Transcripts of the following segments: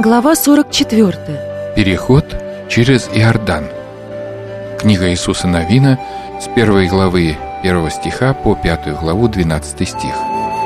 Глава 44. Переход через Иордан. Книга Иисуса Навина с 1 главы 1 стиха по 5 главу 12 стих.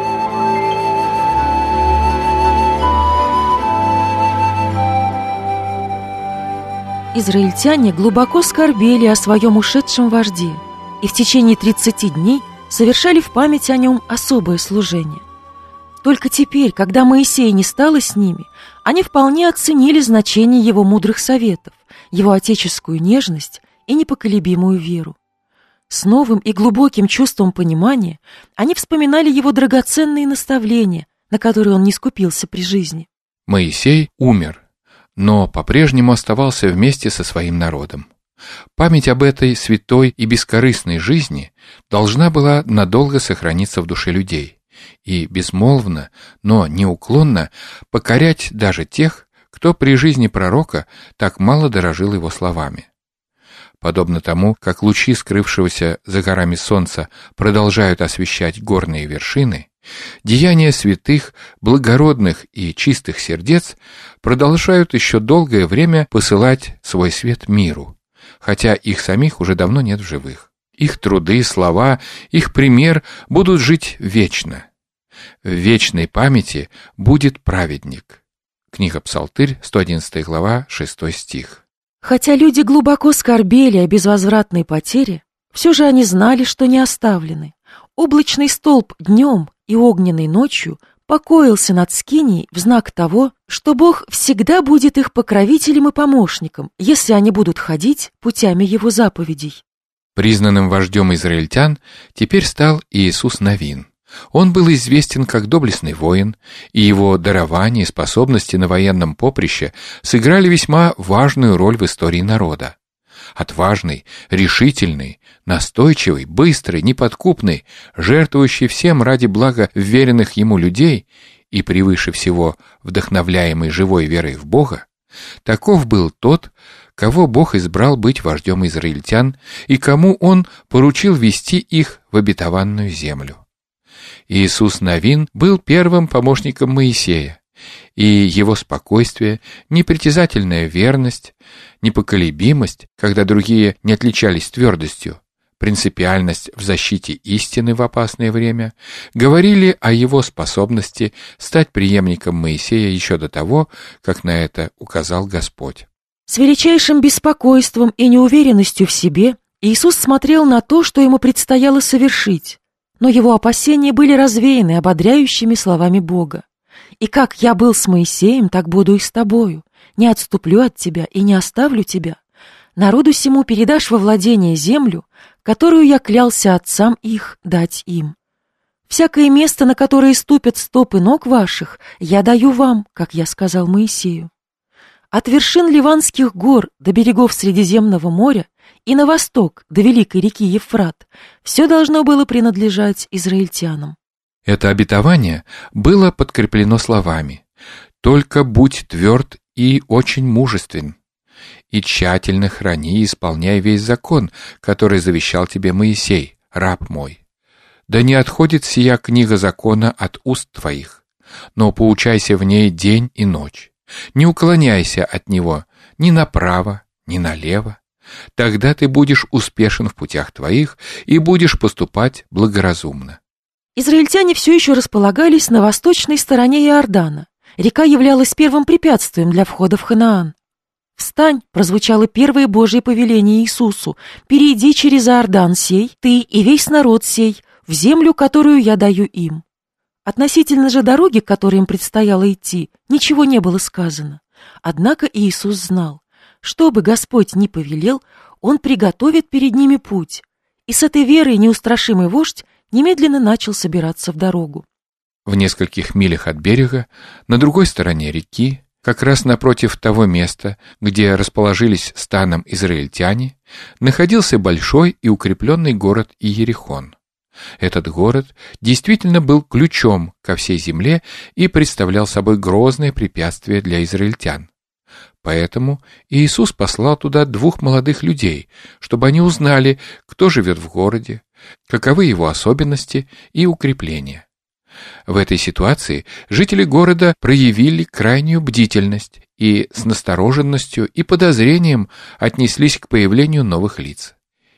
Израильтяне глубоко скорбели о своем ушедшем вожде и в течение 30 дней совершали в память о нем особое служение. Только теперь, когда Моисея не стало с ними, они вполне оценили значение его мудрых советов, его отеческую нежность и непоколебимую веру. С новым и глубоким чувством понимания они вспоминали его драгоценные наставления, на которые он не скупился при жизни. Моисей умер, но по-прежнему оставался вместе со своим народом. Память об этой святой и бескорыстной жизни должна была надолго сохраниться в душе людей и безмолвно, но неуклонно покорять даже тех, кто при жизни пророка так мало дорожил его словами. Подобно тому, как лучи скрывшегося за горами солнца продолжают освещать горные вершины, деяния святых, благородных и чистых сердец продолжают еще долгое время посылать свой свет миру, хотя их самих уже давно нет в живых. Их труды, слова, их пример будут жить вечно. В вечной памяти будет праведник. Книга Псалтырь, 111 глава, 6 стих. Хотя люди глубоко скорбели о безвозвратной потере, все же они знали, что не оставлены. Облачный столб днем и огненной ночью покоился над скинией в знак того, что Бог всегда будет их покровителем и помощником, если они будут ходить путями Его заповедей. Признанным вождем израильтян теперь стал Иисус Навин. Он был известен как доблестный воин, и его дарования и способности на военном поприще сыграли весьма важную роль в истории народа. Отважный, решительный, настойчивый, быстрый, неподкупный, жертвующий всем ради блага вверенных ему людей и превыше всего вдохновляемый живой верой в Бога, таков был тот, кого Бог избрал быть вождем израильтян и кому Он поручил вести их в обетованную землю. Иисус Навин был первым помощником Моисея, и его спокойствие, непритязательная верность, непоколебимость, когда другие не отличались твердостью, принципиальность в защите истины в опасное время, говорили о его способности стать преемником Моисея еще до того, как на это указал Господь. С величайшим беспокойством и неуверенностью в себе Иисус смотрел на то, что ему предстояло совершить, но его опасения были развеяны ободряющими словами Бога. «И как я был с Моисеем, так буду и с тобою. Не отступлю от тебя и не оставлю тебя. Народу сему передашь во владение землю, которую я клялся отцам их дать им. Всякое место, на которое ступят стопы ног ваших, я даю вам, как я сказал Моисею. От вершин Ливанских гор до берегов Средиземного моря и на восток до великой реки Евфрат все должно было принадлежать израильтянам». Это обетование было подкреплено словами: «Только будь тверд и очень мужествен, и тщательно храни и исполняй весь закон, который завещал тебе Моисей, раб мой. Да не отходит сия книга закона от уст твоих, но поучайся в ней день и ночь. Не уклоняйся от него ни направо, ни налево. Тогда ты будешь успешен в путях твоих и будешь поступать благоразумно». Израильтяне все еще располагались на восточной стороне Иордана. Река являлась первым препятствием для входа в Ханаан. «Встань!» — прозвучало первое Божье повеление Иисусу. «Перейди через Иордан сей, ты и весь народ сей, в землю, которую я даю им». Относительно же дороги, к которой им предстояло идти, ничего не было сказано. Однако Иисус знал, что бы Господь ни повелел, Он приготовит перед ними путь. И с этой верой неустрашимый вождь немедленно начал собираться в дорогу. В нескольких милях от берега, на другой стороне реки, как раз напротив того места, где расположились станом израильтяне, находился большой и укрепленный город Иерихон. Этот город действительно был ключом ко всей земле и представлял собой грозное препятствие для израильтян. Поэтому Иисус послал туда 2 молодых людей, чтобы они узнали, кто живет в городе, каковы его особенности и укрепления. В этой ситуации жители города проявили крайнюю бдительность и с настороженностью и подозрением отнеслись к появлению новых лиц.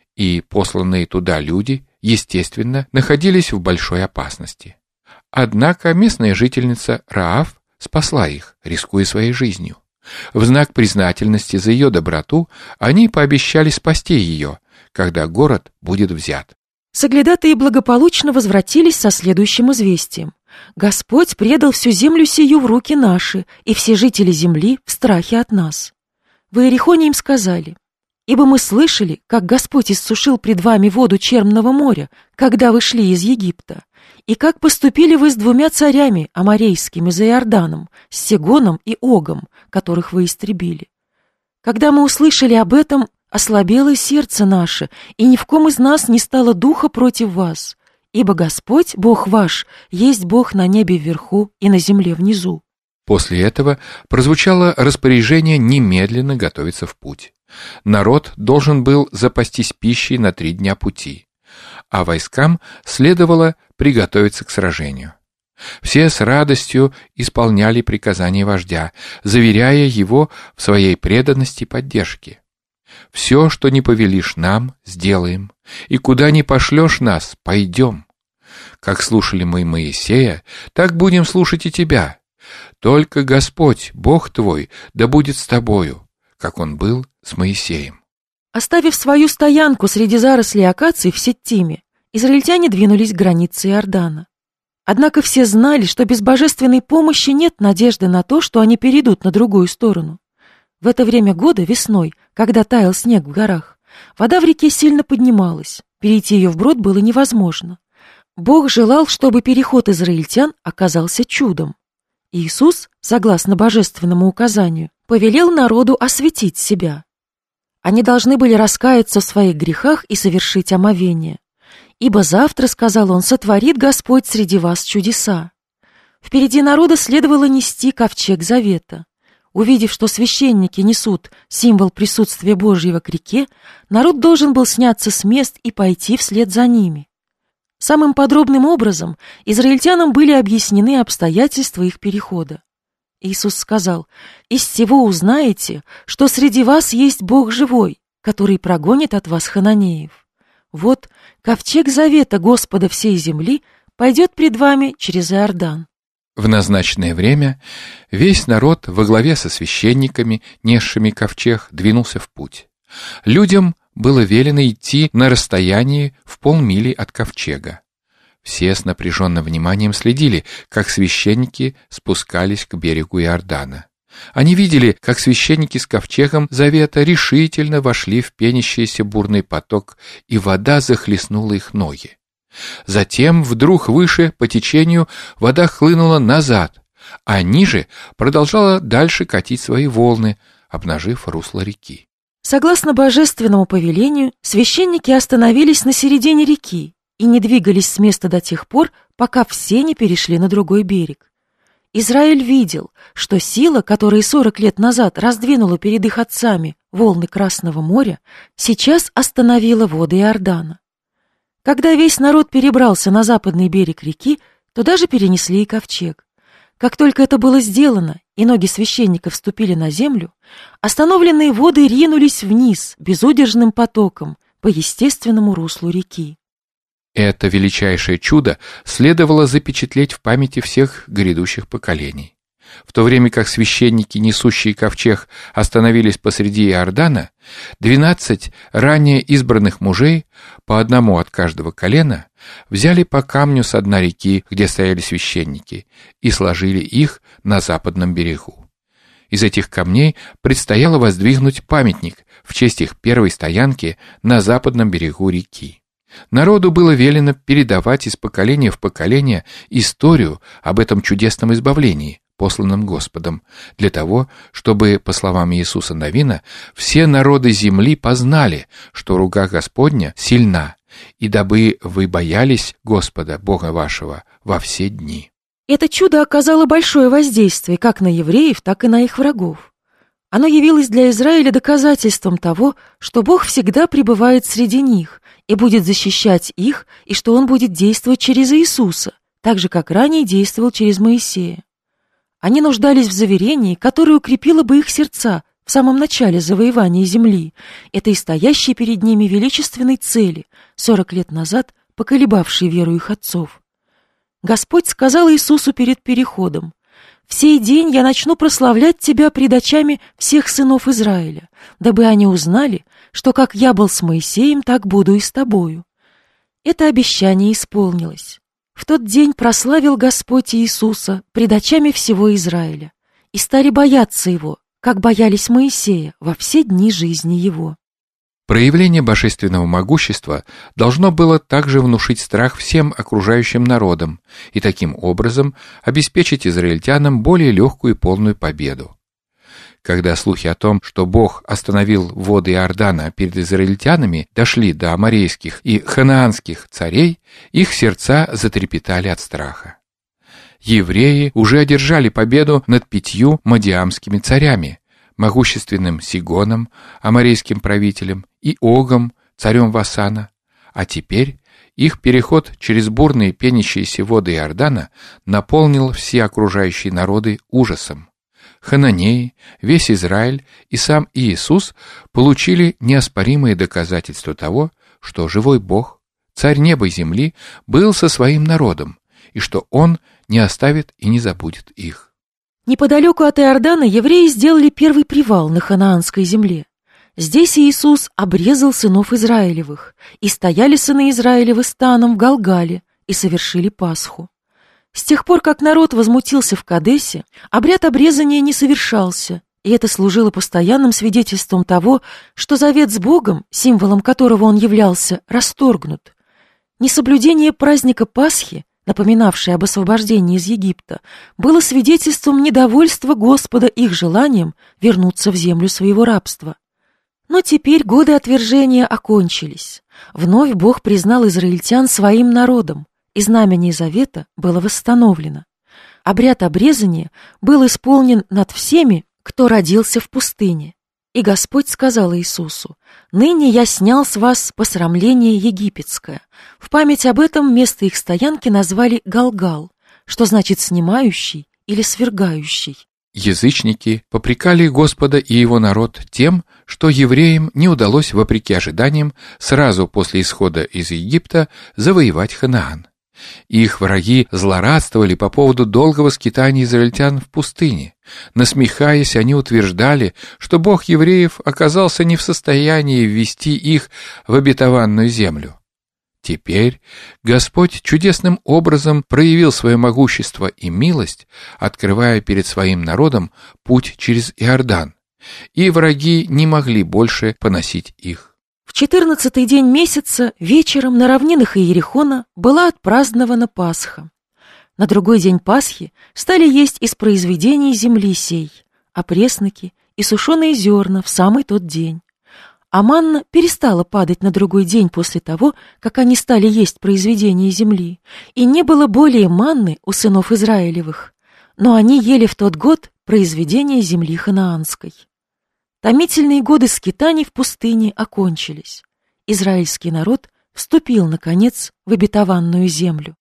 И посланные туда люди, естественно, находились в большой опасности. Однако местная жительница Раав спасла их, рискуя своей жизнью. В знак признательности за ее доброту они пообещали спасти ее, когда город будет взят. Соглядатые благополучно возвратились со следующим известием. Господь предал всю землю сию в руки наши, и все жители земли в страхе от нас. В Иерихоне им сказали: «Ибо мы слышали, как Господь иссушил пред вами воду Черного моря, когда вы шли из Египта, и как поступили вы с 2 царями аморейскими за Иорданом, с Сегоном и Огом, которых вы истребили. Когда мы услышали об этом, ослабело сердце наше, и ни в ком из нас не стало духа против вас, ибо Господь, Бог ваш, есть Бог на небе вверху и на земле внизу». После этого прозвучало распоряжение немедленно готовиться в путь. Народ должен был запастись пищей на 3 дня пути, а войскам следовало приготовиться к сражению. Все с радостью исполняли приказания вождя, заверяя его в своей преданности и поддержке. «Все, что не повелишь нам, сделаем, и куда не пошлешь нас, пойдем. Как слушали мы Моисея, так будем слушать и тебя. Только Господь, Бог твой, да будет с тобою, как Он был с Моисеем». Оставив свою стоянку среди зарослей акаций в Сеттиме, израильтяне двинулись к границе Иордана. Однако все знали, что без божественной помощи нет надежды на то, что они перейдут на другую сторону. В это время года, весной, когда таял снег в горах, вода в реке сильно поднималась, перейти ее вброд было невозможно. Бог желал, чтобы переход израильтян оказался чудом. Иисус, согласно божественному указанию, повелел народу осветить себя. Они должны были раскаяться в своих грехах и совершить омовение. «Ибо завтра, — сказал он, — сотворит Господь среди вас чудеса». Впереди народа следовало нести ковчег завета. Увидев, что священники несут символ присутствия Божьего к реке, народ должен был сняться с мест и пойти вслед за ними. Самым подробным образом израильтянам были объяснены обстоятельства их перехода. Иисус сказал: «Из сего узнаете, что среди вас есть Бог живой, который прогонит от вас хананеев. Вот ковчег завета Господа всей земли пойдет пред вами через Иордан». В назначенное время весь народ во главе со священниками, несшими ковчег, двинулся в путь. Людям было велено идти на расстоянии в 0,5 от ковчега. Все с напряженным вниманием следили, как священники спускались к берегу Иордана. Они видели, как священники с ковчегом завета решительно вошли в пенящийся бурный поток, и вода захлестнула их ноги. Затем вдруг выше по течению вода хлынула назад, а ниже продолжала дальше катить свои волны, обнажив русло реки. Согласно божественному повелению, священники остановились на середине реки и не двигались с места до тех пор, пока все не перешли на другой берег. Израиль видел, что сила, которая 40 лет назад раздвинула перед их отцами волны Красного моря, сейчас остановила воды Иордана. Когда весь народ перебрался на западный берег реки, туда же перенесли и ковчег. Как только это было сделано, и ноги священников вступили на землю, остановленные воды ринулись вниз безудержным потоком по естественному руслу реки. Это величайшее чудо следовало запечатлеть в памяти всех грядущих поколений. В то время как священники, несущие ковчег, остановились посреди Иордана, 12 ранее избранных мужей, по одному от каждого колена, взяли по камню со дна реки, где стояли священники, и сложили их на западном берегу. Из этих камней предстояло воздвигнуть памятник в честь их первой стоянки на западном берегу реки. Народу было велено передавать из поколения в поколение историю об этом чудесном избавлении, посланном Господом, для того, чтобы, по словам Иисуса Навина, все народы земли познали, что рука Господня сильна, и дабы вы боялись Господа, Бога вашего, во все дни. Это чудо оказало большое воздействие как на евреев, так и на их врагов. Оно явилось для Израиля доказательством того, что Бог всегда пребывает среди них и будет защищать их, и что Он будет действовать через Иисуса, так же, как ранее действовал через Моисея. Они нуждались в заверении, которое укрепило бы их сердца в самом начале завоевания земли, этой стоящей перед ними величественной цели, 40 лет назад поколебавшей веру их отцов. Господь сказал Иисусу перед переходом: «В сей день я начну прославлять тебя пред очами всех сынов Израиля, дабы они узнали, что как я был с Моисеем, так буду и с тобою». Это обещание исполнилось. В тот день прославил Господь Иисуса пред очами всего Израиля, и стали бояться Его, как боялись Моисея во все дни жизни Его. Проявление божественного могущества должно было также внушить страх всем окружающим народам и таким образом обеспечить израильтянам более легкую и полную победу. Когда слухи о том, что Бог остановил воды Иордана перед израильтянами, дошли до аморейских и ханаанских царей, их сердца затрепетали от страха. Евреи уже одержали победу над 5 мадиамскими царями: могущественным Сигоном, аморейским правителем, и Огом, царем Васана, а теперь их переход через бурные пенящиеся воды Иордана наполнил все окружающие народы ужасом. Хананеи, весь Израиль и сам Иисус получили неоспоримые доказательства того, что живой Бог, царь неба и земли, был со своим народом, и что Он не оставит и не забудет их. Неподалеку от Иордана евреи сделали первый привал на ханаанской земле. Здесь Иисус обрезал сынов Израилевых, и стояли сыны Израилевы станом в Галгале и совершили Пасху. С тех пор, как народ возмутился в Кадесе, обряд обрезания не совершался, и это служило постоянным свидетельством того, что завет с Богом, символом которого он являлся, расторгнут. Несоблюдение праздника Пасхи, напоминавшее об освобождении из Египта, было свидетельством недовольства Господа их желанием вернуться в землю своего рабства. Но теперь годы отвержения окончились. Вновь Бог признал израильтян своим народом, и знамение завета было восстановлено. Обряд обрезания был исполнен над всеми, кто родился в пустыне. И Господь сказал Иисусу: «Ныне я снял с вас посрамление египетское». В память об этом место их стоянки назвали Галгал, что значит «снимающий» или «свергающий». Язычники попрекали Господа и Его народ тем, что евреям не удалось, вопреки ожиданиям, сразу после исхода из Египта завоевать Ханаан. Их враги злорадствовали по поводу долгого скитания израильтян в пустыне. Насмехаясь, они утверждали, что Бог евреев оказался не в состоянии ввести их в обетованную землю. Теперь Господь чудесным образом проявил свое могущество и милость, открывая перед своим народом путь через Иордан, и враги не могли больше поносить их. В 14-й день месяца вечером на равнинах Иерихона была отпразднована Пасха. На другой день Пасхи стали есть из произведений земли сей, опресноки и сушеные зерна в самый тот день. А манна перестала падать на другой день после того, как они стали есть произведения земли, и не было более манны у сынов Израилевых, но они ели в тот год произведения земли ханаанской. Томительные годы скитаний в пустыне окончились. Израильский народ вступил, наконец, в обетованную землю.